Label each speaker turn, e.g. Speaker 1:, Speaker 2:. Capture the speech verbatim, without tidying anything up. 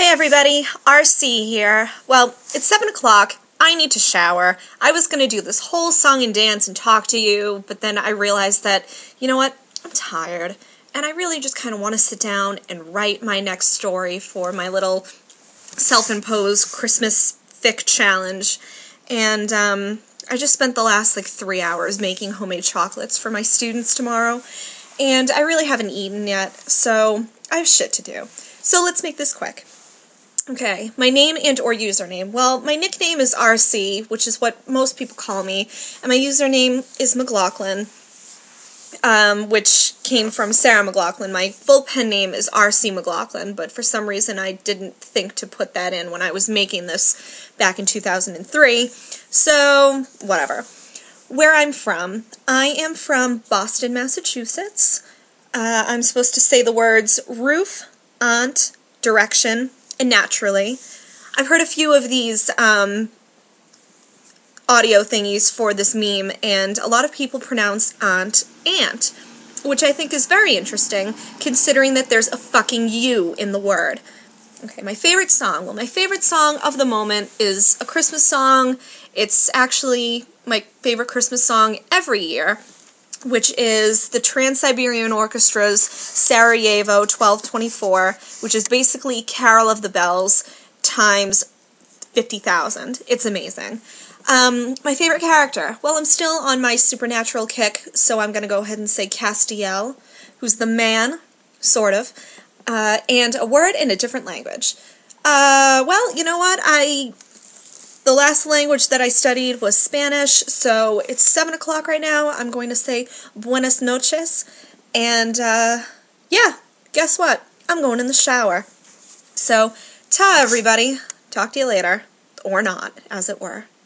Speaker 1: Hey everybody, R C here. Well, it's seven o'clock. I need to shower. I was going to do this whole song and dance and talk to you, but then I realized that, you know what, I'm tired, and I really just kind of want to sit down and write my next story for my little self-imposed Christmas fic challenge. And um, I just spent the last like three hours making homemade chocolates for my students tomorrow, and I really haven't eaten yet, so I have shit to do. So let's make this quick. Okay, my name and or username. Well, my nickname is R C, which is what most people call me, and my username is McLaughlin, um, which came from Sarah McLaughlin. My full pen name is R C McLaughlin, but for some reason I didn't think to put that in when I was making this back in two thousand three, so whatever. Where I'm from, I am from Boston, Massachusetts. Uh, I'm supposed to say the words roof, aunt, direction, and naturally. I've heard a few of these um, audio thingies for this meme, and a lot of people pronounce aunt ant, which I think is very interesting, considering that there's a fucking U in the word. Okay, my favorite song. Well, my favorite song of the moment is a Christmas song. It's actually my favorite Christmas song every year, which is the Trans-Siberian Orchestra's Sarajevo twelve twenty-four, which is basically Carol of the Bells times fifty thousand. It's amazing. Um, my favorite character. Well, I'm still on my supernatural kick, so I'm going to go ahead and say Castiel, who's the man, sort of, uh, and a word in a different language. Uh, well, you know what? I... The last language that I studied was Spanish, so it's seven o'clock right now. I'm going to say buenas noches, and, uh, yeah, guess what? I'm going in the shower. So, ta everybody. Talk to you later. Or not, as it were.